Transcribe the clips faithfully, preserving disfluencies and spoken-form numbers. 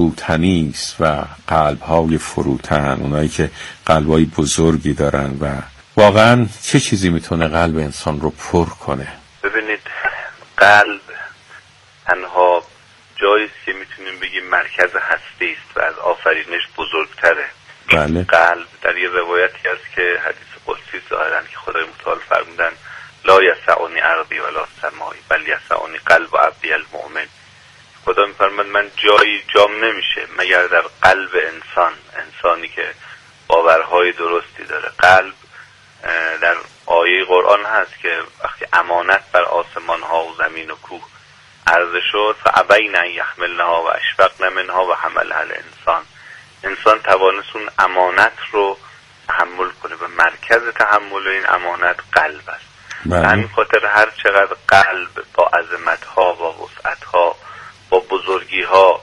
فروتنی است و قلب‌های فروتن، اونایی که قلب‌های بزرگی دارن. و واقعا چه چیزی میتونه قلب انسان رو پر کنه؟ ببینید، قلب تنها جایی است که میتونیم بگیم مرکز هستی است و از آفرینش بزرگتره. بله. قلب در یه روایتی هست که حدیث قدسی ظاهراً که خدای متعال فرمودن لا یسعنی ارضی ولا سمایی بل یسعنی قلب عبدی المؤمن. خدا میفرماد من جایی جام نمیشه مگر در قلب انسان، انسانی که باورهای درستی داره. قلب در آیه قرآن هست که وقتی امانت بر آسمان ها و زمین و کوه عرضه شد فابین ان یحملنها و اشفقن منها و حملها الانسان، انسان توانست اون امانت رو تحمل کنه و مرکز تحمل این امانت قلب است. به همین خاطر هر چقدر قلب با عظمت ها، با وسعت ها، با بزرگی ها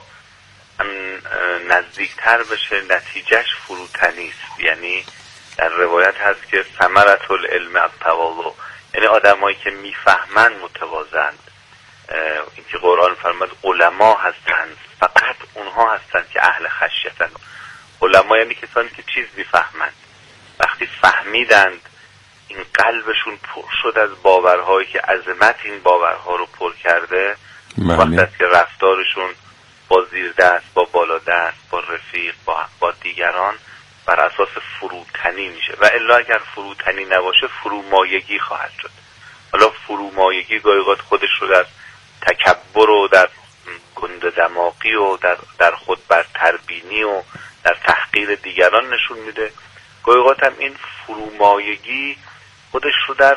نزدیکتر بشه، نتیجهش فروتنی است. یعنی در روایت هست که ثمرة العلم التواضع، یعنی آدمایی که میفهمن متواضعند. اینکه قرآن فرمود علما هستند، فقط اونها هستند که اهل خشیتند. علما یعنی کسانی که چیز میفهمند. وقتی فهمیدند این قلبشون پر شد از باورهایی که عظمت این باورها رو پر کرده، وقتی که رفتارشون با زیر دست، با بالا دست، با رفیق، با, با دیگران بر اساس فروتنی میشه. و الا اگر فروتنی نباشه فرومایگی خواهد شد. حالا فرومایگی گاهی اوقات خودش رو در تکبر و در گنده دماغی و در, در خود برتربینی و در تحقیر دیگران نشون میده. گاهی اوقات هم این فرومایگی خودش رو در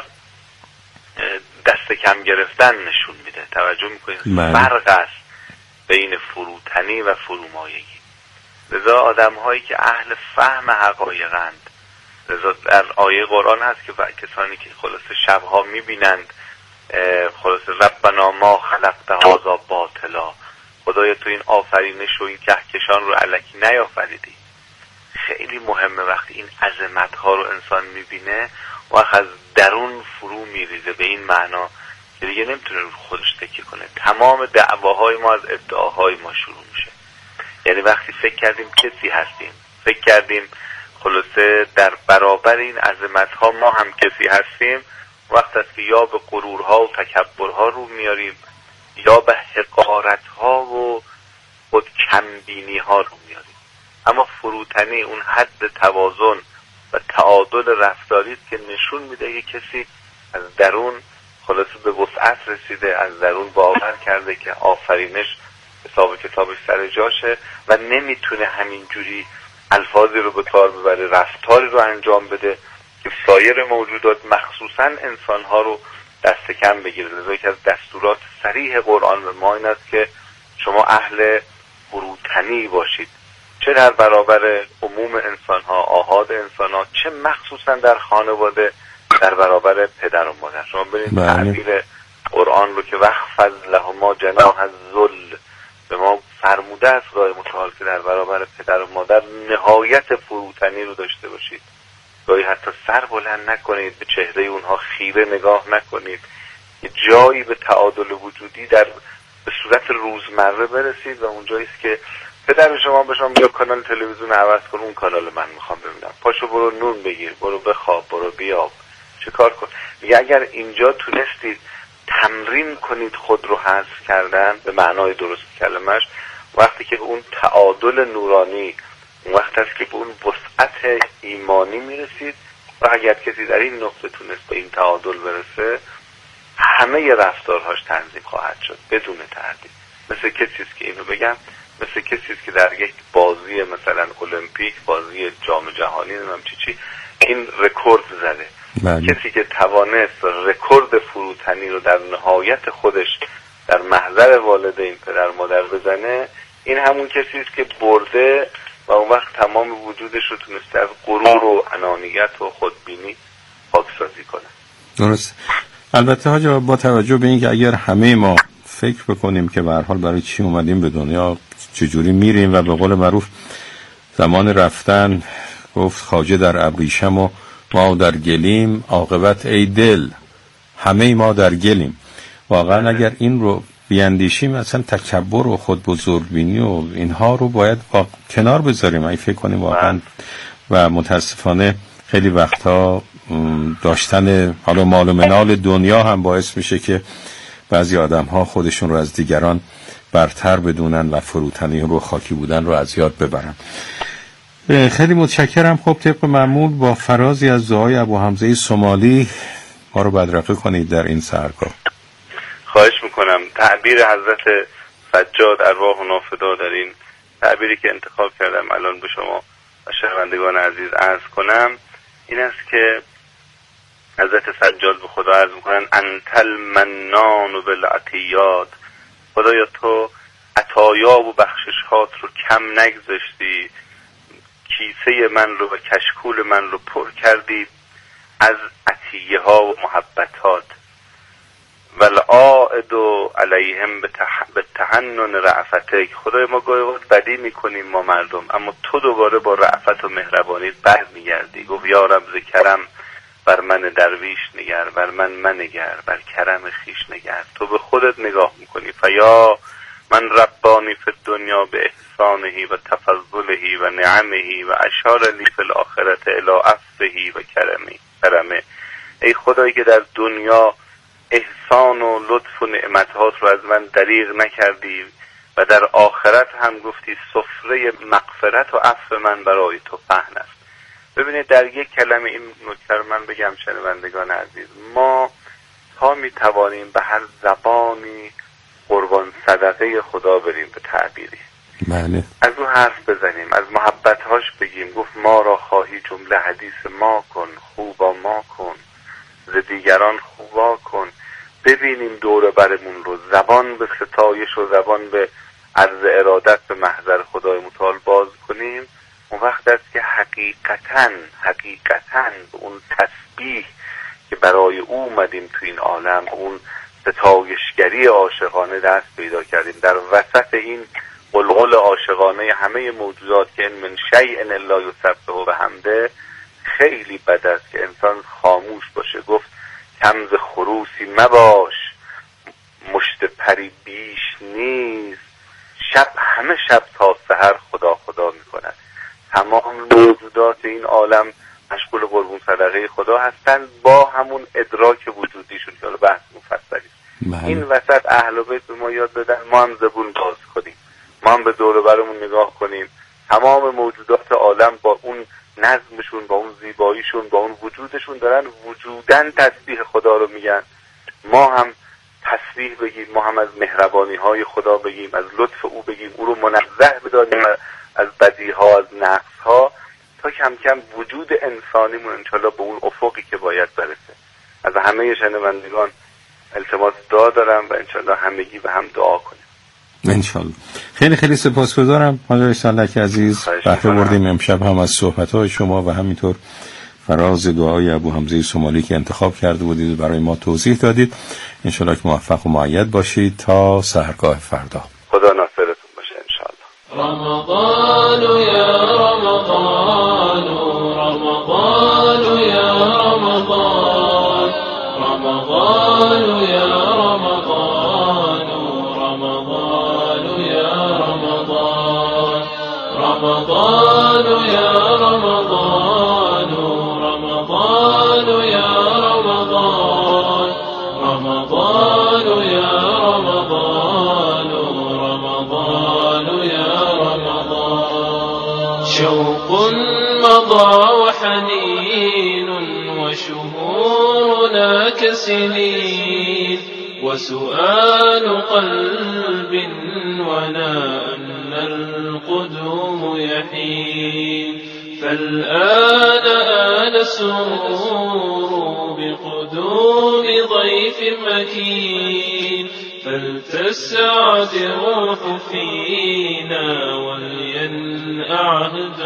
دست کم گرفتن نشون میده. توجه میکنید فرق است بین فروتنی و فرومایگی. لذا آدم هایی که اهل فهم حقایقند، لذا در آیه قرآن هست که کسانی که خلاصه شبها میبینند خلاصه ربنا ما خلقت هذا باطلا، خدایا تو این آفرینش و این کهکشان رو الکی نیافریدی. خیلی مهمه وقتی این عظمت ها رو انسان میبینه و از درون فرو میریزه، به این معنا که دیگه نمیتونه رو خودش تکیه کنه. تمام دعواهای ما از ادعاهای ما شروع میشه. یعنی وقتی فکر کردیم کسی هستیم، فکر کردیم خلاصه در برابر این عظمت ها ما هم کسی هستیم، وقت است که یا به غرورها و تکبرها رو میاریم یا به حقارت ها و خود کمبینی ها رو میاریم. اما فروتنی اون حد توازن و تعادل رفتاری است که نشون میده یه کسی از درون خلاصه به وسعت رسیده، از درون باور کرده که آفرینش حساب کتابش سر جاشه و نمیتونه همینجوری الفاظی رو به کار ببره، رفتاری رو انجام بده که سایر موجودات مخصوصا انسانها رو دست کم بگیره. لذا یکی از دستورات صریح قرآن به ما این است که شما اهل فروتنی باشید، چه در برابر عموم انسانها، آحاد انسانها، چه مخصوصا در خانواده در برابر پدر و مادر. شما ببینید تعبیر قرآن رو که وخفض لهما جناح الذل به ما فرموده است خدای متعال که در برابر پدر و مادر نهایت فروتنی رو داشته باشید. گاهی حتی سر بلند نکنید، به چهره اونها خیره نگاه نکنید، یه جایی به تعادل وجودی در به صورت روزمره برسید و اونجایی است که پدر شما به شما میگه کانال تلویزیون عوض کن، اون کانال من میخوام ببینم، پاشو برو نون بگیر، برو بخواب، برو بیاب، چه کار کن. میگه اگر اینجا تونستید تمرین کنید خود رو حذف کردن به معنای درست کلمش، وقتی که اون تعادل نورانی، اون وقت است که به اون وسعت ایمانی میرسید و اگر کسی در این نقطه تونست به این تعادل برسه همه رفتارهاش تنظیم خواهد شد بدون تردید. مثل کسی است که اینو بگم، مثل کسی است که در یک بازی مثلا المپیک، بازی جام جهانی نمیدونم چی چی این رکورد زده. بله. کسی که توانست رکورد فروتنی رو در نهایت خودش در محضر والدین پدر مادر بزنه، این همون کسی است که برده و اون وقت تمام وجودش رو تونسته از غرور و انانیت و خودبینی پاکسازی کنه. درست. البته حاجی با توجه به اینکه اگر همه ما فکر بکنیم که به هر حال برای چی اومدیم به دنیا، چجوری میریم و به قول معروف زمان رفتن گفت خواجه در ابریشم و ما در گلیم، عاقبت ای دل همه ما در گلیم. واقعا اگر این رو بیاندیشیم مثلا تکبر و خود بزرگبینی و اینها رو باید کنار بذاریم. اگه فکر کنیم واقعا و متاسفانه خیلی وقتا داشتن حالا مال و منال دنیا هم باعث میشه که بعضی آدم ها خودشون رو از دیگران برتر بدونن و فروتنی رو خاکی بودن رو از یاد ببرن. خیلی متشکرم. خب طبق معمول با فرازی از دعای ابو حمزه سومالی ما رو بدرقه کنید در این سحرگاه. خواهش میکنم. تعبیر حضرت سجاد ارواح و نافدا در این تعبیری که انتخاب کردم الان به شما و شنوندگان عزیز عرض کنم این است که حضرت سجاد به خدا عرض میکنن انت المنان بالعطیات، خدایا تو عطایا و بخششات رو کم نگذاشتی، کیسه من رو و کشکول من رو پر کردی از عطیه ها و محبتات. والعائد علیهم به تحنن رأفتک، خدای ما گاهی وقت بدی میکنیم ما مردم، اما تو دوباره با رأفت و مهربانی بر میگردی. گفت یا رب ز کرم بر من درویش نگر، بر من منگر، بر کرم خیش نگر. تو به خودت نگاه میکنی. فیا من ربانی فی الدنیا به احسانهی و تفضلهی و نعمهی و اشار لی فی الاخرت الی عفوهی و کرمی کرمه. ای خدایی که در دنیا احسان و لطف و نعمتات رو از من دریغ نکردی و در آخرت هم گفتی سفره مغفرت و عفو من برای تو پهن است. ببینید در یک کلمه این نکته رو من بگم شنوندگان عزیز، ما تا می توانیم به هر زبانی قربان صدقه خدا بریم به تعبیری، بله، از او حرف بزنیم، از محبتهاش بگیم. گفت ما را خواهی جمله حدیث ما کن، خوبا ما کن، ز دیگران خوبا کن. ببینیم دور برمون رو، زبان به ستایش و زبان به عرض ارادت به محضر خدای متعال باز کنیم. اون وقت است که حقیقتاً حقیقتاً به اون تسبیح که برای او اومدیم تو این عالم، اون ستایشگری عاشقانه دست پیدا کردیم. در وسط این قلقل عاشقانه همه موجودات که ان من شیء الا یسبح بحمده، خیلی بد است که انسان خاموش باشه. گفت کم ز خروسی مباش، مشت پری بیش نیست، شب همه شب تا سحر خدا خدا میکنند. تمام موجودات این عالم مشغول قربون صدقه خدا هستند با همون ادراک وجودیشون که حالا بحث مفصلی. این وسط اهل بیت به ما یاد دادن ما هم زبون باز کنیم، ما هم به دور برمون نگاه کنیم. تمام موجودات عالم با اون نظمشون، با اون زیباییشون، با اون وجودشون دارن وجودن تسبیح خدا رو میگن. ما هم تسبیح بگیم، ما هم از مهربانی های خدا بگیم، از لطف او بگیم، او رو منزه بدانیم از بدی ها، از نقص ها، تا کم کم وجود انسانیمون انشالله به اون افقی که باید برسه. از همه شنوندگان التماس دعا دارم و انشالله همگی به هم دعا کنیم انشالله. خیلی خیلی سپاسگزارم حاج سالک عزیز، بهره بردیم امشب هم از صحبت‌های شما و همینطور فراز دعای ابو حمزه سومالی که انتخاب کرده بودید برای ما توضیح دادید. انشالله که موفق و مؤید باشید تا سحرگاه فردا. خدا ناصرتون باشه انشالله. رمضان یا رمضان، رمضان یا رمضان، رمضان یا رمضان، رمضان یا رمضان، رمضان یا رمضان، رمضان یا رمضان، رمضان یا رمضان، رمضان یا رمضان. شوق مضى وحنين وشهورنا كسنين، وسؤال قلب ونا أن القدوم يحين. فالآن آن السرور بقدوم ضيف مكين، فلتسعد الروح فينا ولينعهد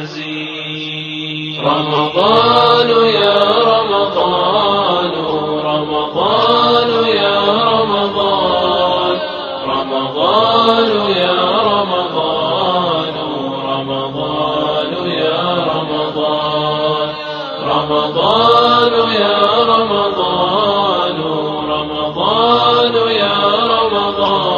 حزين. رمضان يا رمضان، رمضان يا رمضان، رمضان يا رمضان، رمضان يا رمضان، رمضان يا رمضان، رمضان يا رمضان.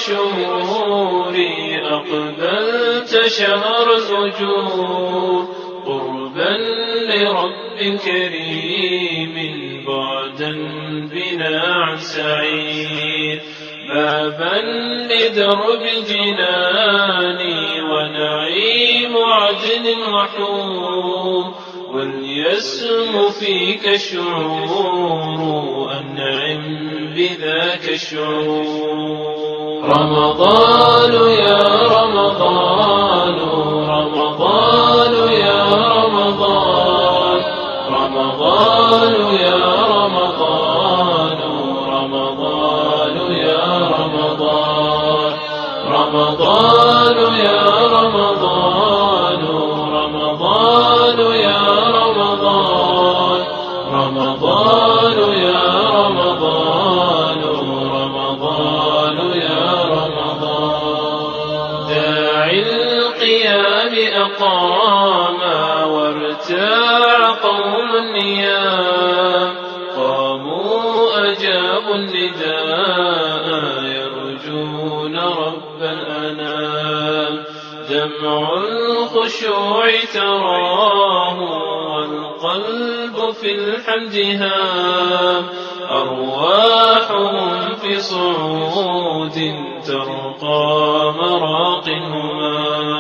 الشهور أقبلت شهر الأجور قربا لرب كريم بعدا بنا عن سعيد بابا لدرب الجنان ونعيم عدن وحور وليسم فيك الشعور أنعم بذاك الشعور رمضان يا رمضان رمضان يا رمضان رمضان يا رمضان رمضان يا رمضان رمضان يا رمضان رمضان يا رمضان رمضان يا رمضان رمضان يا رمضان داعي القيام أقام وارتاع قوم النيام قاموا أجابوا النداء يرجون رب الأنام دمع الخشوع تراه والقلب في الحمد هام أرواحهم في صعود ترقى مراقهما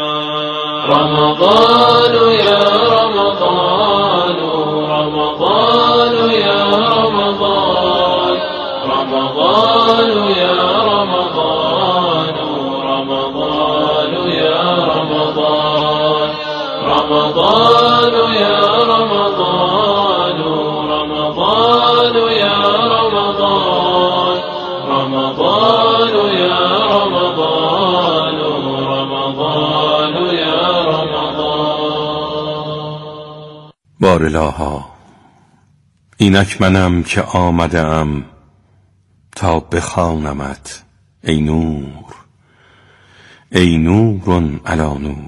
رمضان يا رمضان رمضان يا رمضان رمضان يا رمضان رمضان يا رمضان رمضان يا رمضان رمضان يا رمضان رمضان يا رمضان رمضان يا رمضان بارالها اینک منم که آمده ام تا بخوانمت ای نور ای نور علی نور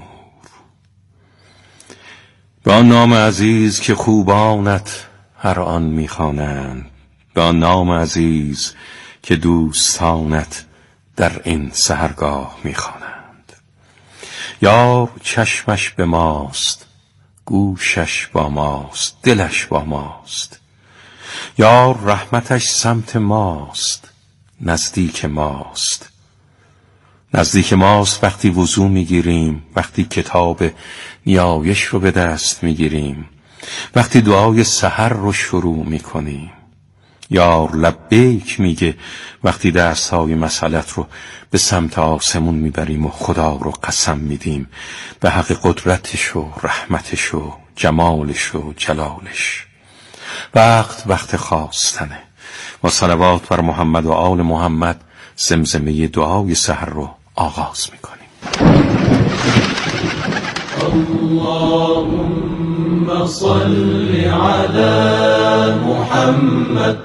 به آن نام عزیز که خوبانت هر آن میخوانند به آن نام عزیز که دوستانت در این سحرگاه میخوانند یار چشمش به ماست گوشش با ماست دلش با ماست یار رحمتش سمت ماست نزدیک ماست نزدیک ماست وقتی وضو میگیریم وقتی کتاب نیایش رو به دست میگیریم وقتی دعای سحر رو شروع میکنیم یار لبیک میگه وقتی دستهای مسئلت رو به سمت آسمون میبریم و خدا رو قسم میدیم به حق قدرتش و رحمتش و جمالش و جلالش وقت وقت خواستنه با صلوات بر محمد و آل محمد زمزمه دعای سحر رو آغاز میکنیم اللهم صل على محمد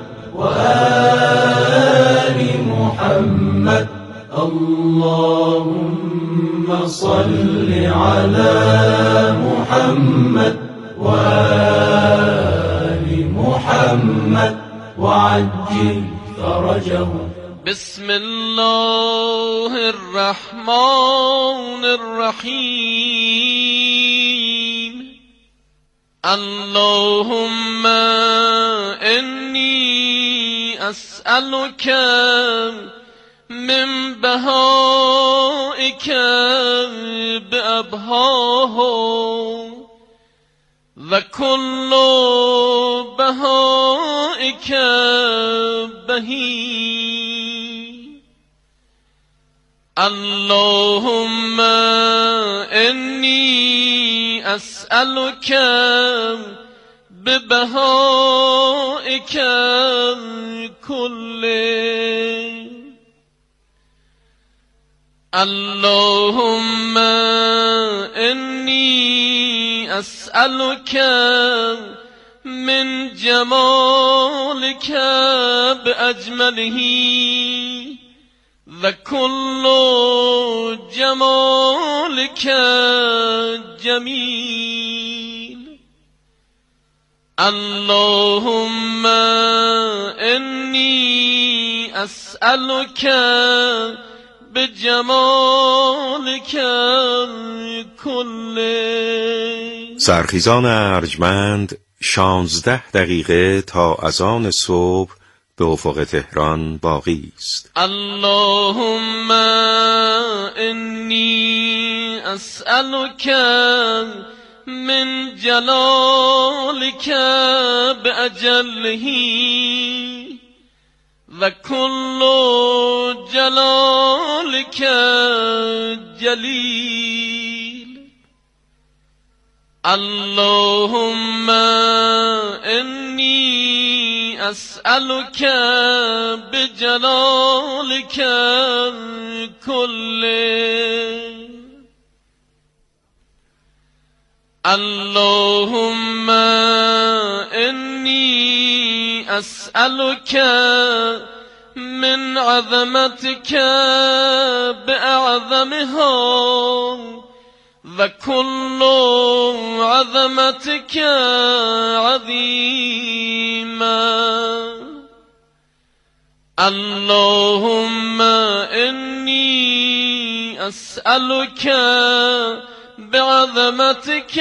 وآل محمد اللهم صل على محمد وآل محمد وعجل فرجه بسم الله الرحمن الرحيم اللهم إني أسألك من بهائك بأبهاه وكل بهائك بهي اللهم إني أسألك ببهائك كله اللهم إني أسألك من جمالك بأجمله وكل جمالك جميل اللهم إني أسألك بجمالك كله. سرخیزان ارجمند شانزده دقیقه تا اذان صبح به افق تهران باقی است. اللهم انی اسألک من جلالک باجله و کل جلالک جلیل. اللهم انی اسألک بجلالک كله. اللهم انی اسألک من عظمتك بأعظمها و كل عظمتك عظيما. اللهم إني أسألك بعظمتك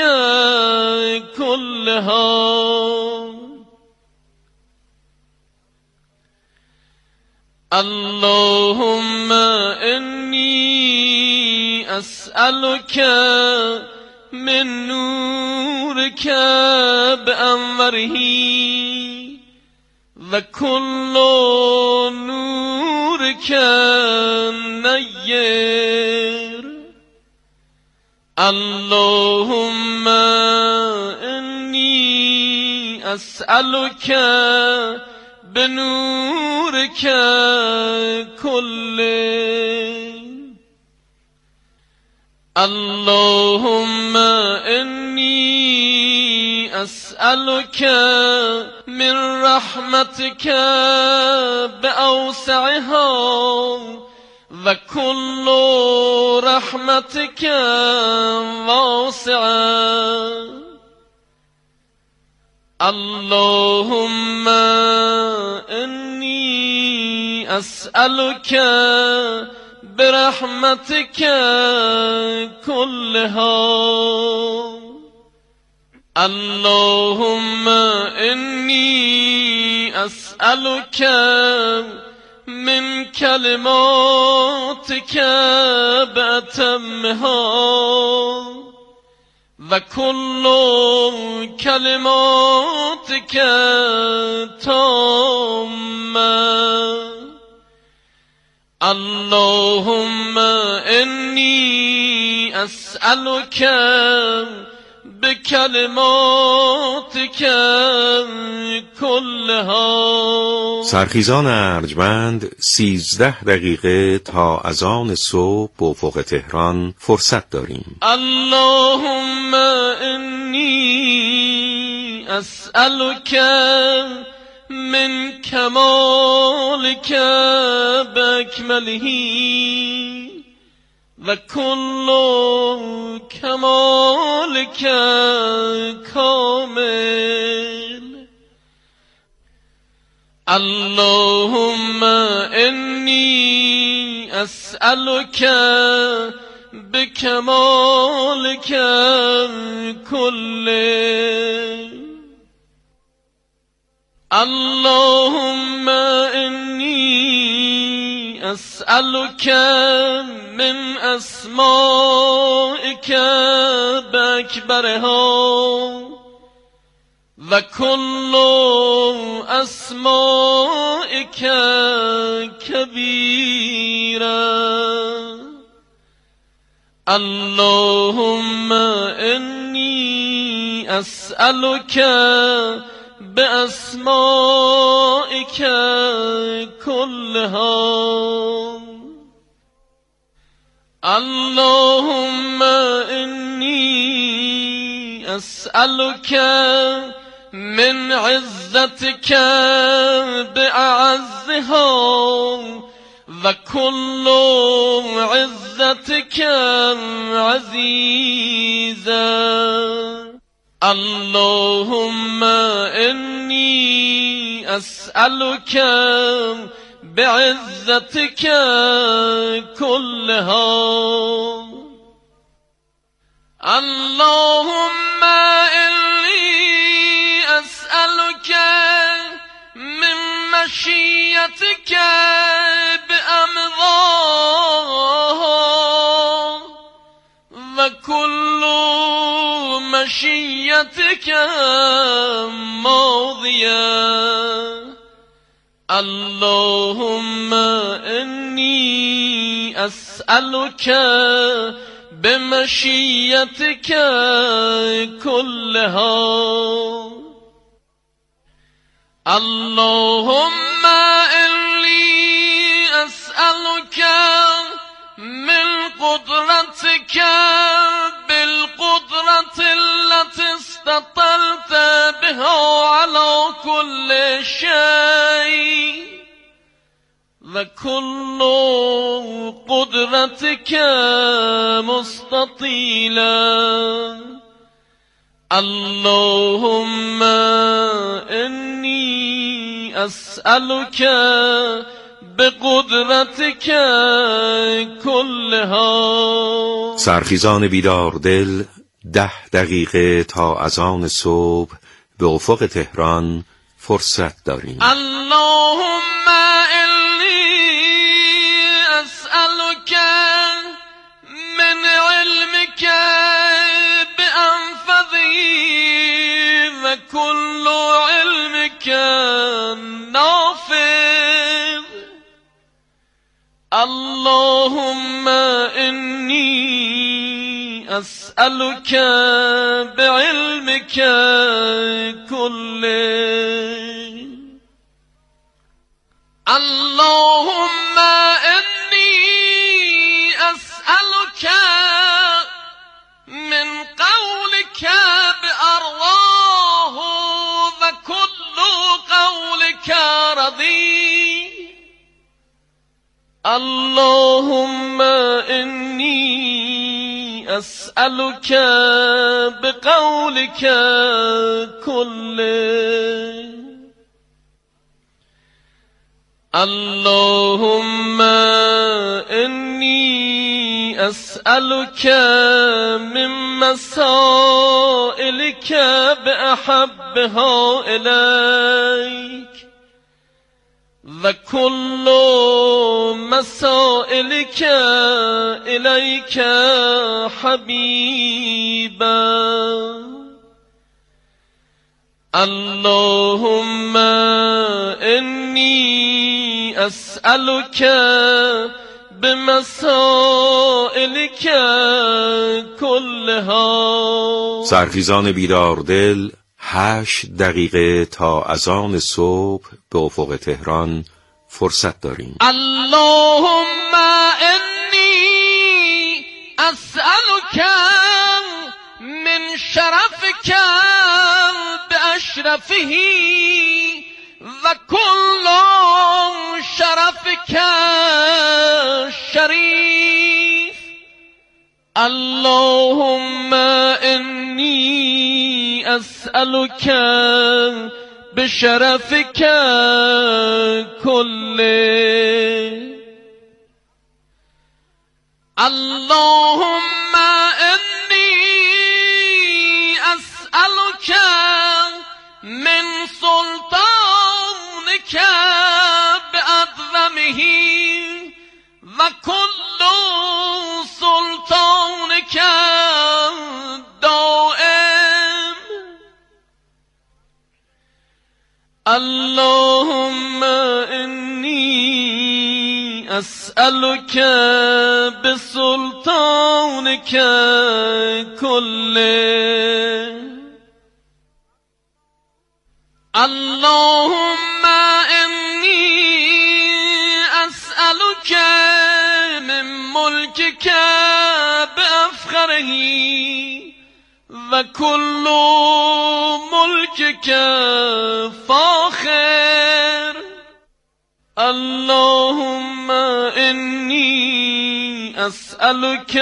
كلها. اللهم إني أسألك من نورك بأنوره وكل نورك نير. اللهم إني أسألك بنورك كله. اللهم إني أسألك من رحمتك بأوسعها وكل رحمتك واسعة. اللهم إني أسألك برحمتك كلها. اللهم إني أسألك من كلماتك بأتمها وكل كلماتك تامة. اللهم إني أسألك بكلماتك كلها. سرخیزان ارجمند سیزده دقیقه تا اذان صبح به افق تهران فرصت داریم. اللهم إني أسألك من كمالك بأكمله وكل كمالك كامل. اللهم إني أسألك بكمالك كله. اللهم إني أسألك من أسمائك بأكبرها وكل أسمائك كبيرا. اللهم إني أسألك بأسمائك كلها. اللهم إني أسألك من عزتك بأعزها وكل عزتك عزيزا. اللهم إني أسألك بعزتك كلها. اللهم إني أسألك من مشيتك بأمضاها وكل مشيتك ماضية. اللهم إني أسألك بمشيتك كلها. اللهم إني أسألك من قدرتك بالقدرة التي استطلت بها على كل شيء وكل قدرتك مستطيلا. اللهم إني أسألك بقدرتك كلها. سرخیزان بیدار دل، ده دقیقه تا اذان صبح به افق تهران فرصت داریم. اللهم إني أسألك من علمك بأنفذه وكل علمك نافذ. اللهم إني أسألك بعلمك كله. اللهم إني أسألك من قولك بأرضاه وكل قولك رضي. اللهم إني أسألك بقولك كله. اللهم إني أسألك من مسائلك بأحبها إليك وكل مسائلك إليك حبيبا. اللهم إني أسألك بمسائلك كلها. سرخیزان بیدار دل، هشت دقیقه تا اذان صبح به افق تهران فرصت داریم. اللهم إني أسألك من شرفك بأشرفه وكل شرفك شريف. اللهم إني أسألك بشرفك كله. اللهم إني أسألك من سلطانك بأعظمه وكل سلطانك دائم. اللهم إني أسألك بسلطانك كله. اللهم إني أسألك من ملكك بأفخره وكل ملكك فاخر. اللهم إني أسألك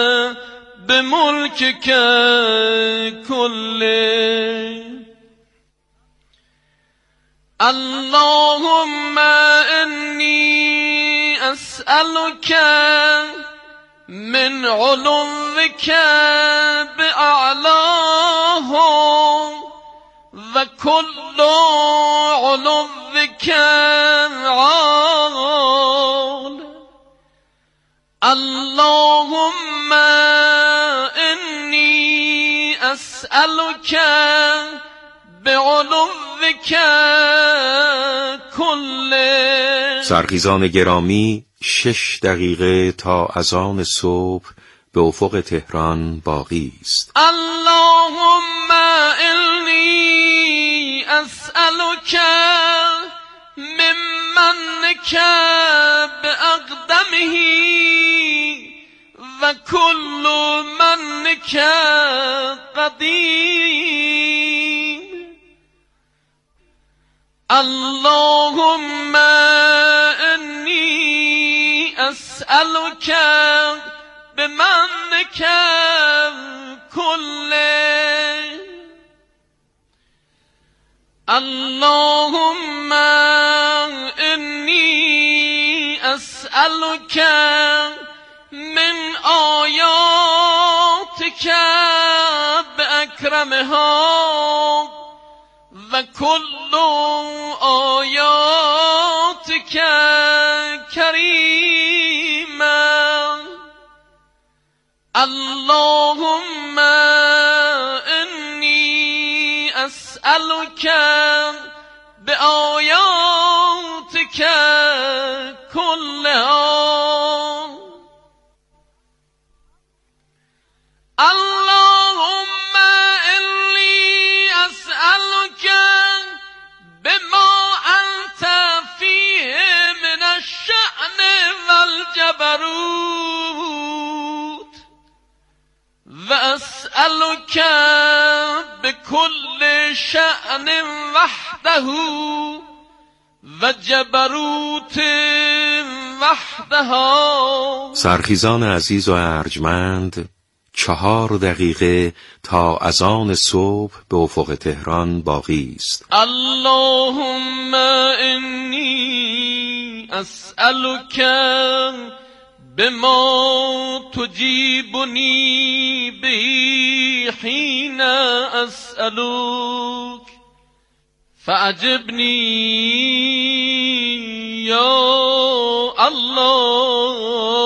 بملكك كله. اللهم إني أسألك من علوك بأعلاه وكل علوك عال. اللهم إني أسألك بعلوك كله. سرخیزان گرامی، شش دقیقه تا اذان صبح به افق تهران باقی است. اللهم إني أسألك ممنك بأقدمه وكل منك قديم. اللهم إني أسألك بمنك كله. اللهم إني أسألك من آياتك بأكرمها وكل آياتك كريما. اللهم إني أسألك بآياتك كلها. اللهم إني أسألك بما أنت فيه من الشأن والجبروت، وأسألك بكل شأن وحده وجبروت وحدها. سرخیزان عزیز و ارجمند، چهار دقیقه تا اذان صبح به افق تهران باقی است. اللهم إني أسألك بما تجيبني به حين أسألك فأجبني يا الله.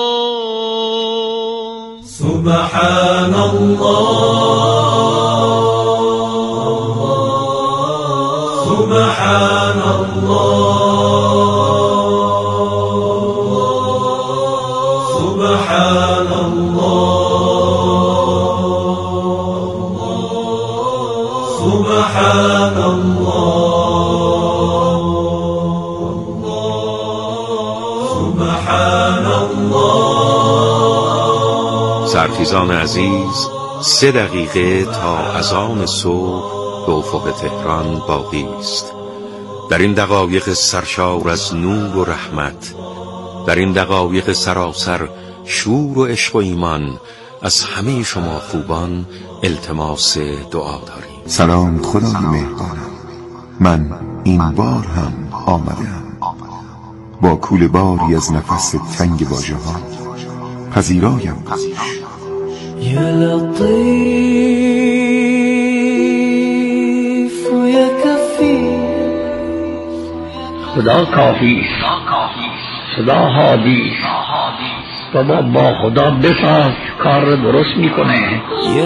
سبحان الله سبحان الله سبحان الله سبحان الله سبحان الله. سرخیزان عزیز، سه دقیقه تا اذان صبح به افق تهران باقی است. در این دقایق سرشار از نور و رحمت، در این دقایق سراسر شور و عشق و ایمان، از همه شما خوبان التماس دعا داریم. سلام خدای مهربانم، من این بار هم آمدم با کوله باری از نفس تنگ واژه ها پذیرایم باش. یا لطیف و یا کفی، خدا کافی خدا حادی بابا با خدا بساز کار درست میکنه. یا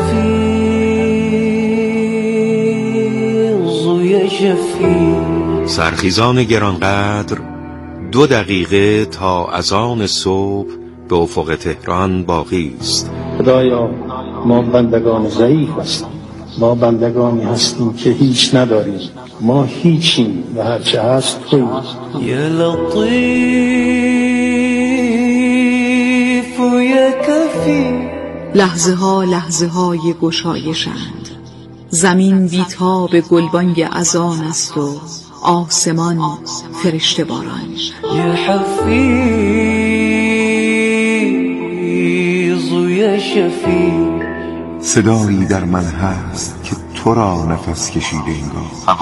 حفیظ و یا شفیع. سرخیزان گرانقدر، دو دقیقه تا اذان صبح به افق تهران باقی است. خدایا ما بندگان ضعیف هستیم، ما بندگانی هستیم که هیچ نداریم، ما هیچیم و هرچه هست تویی. یا لطیف و یا کفی. لحظه ها لحظه های گشایشند، زمین بیتاب گلبانگ اذان است و آسمان فرشته باران. یا حفیظ و یا شفیع. صدایی در من هست که تو را نفس کشیده انگار.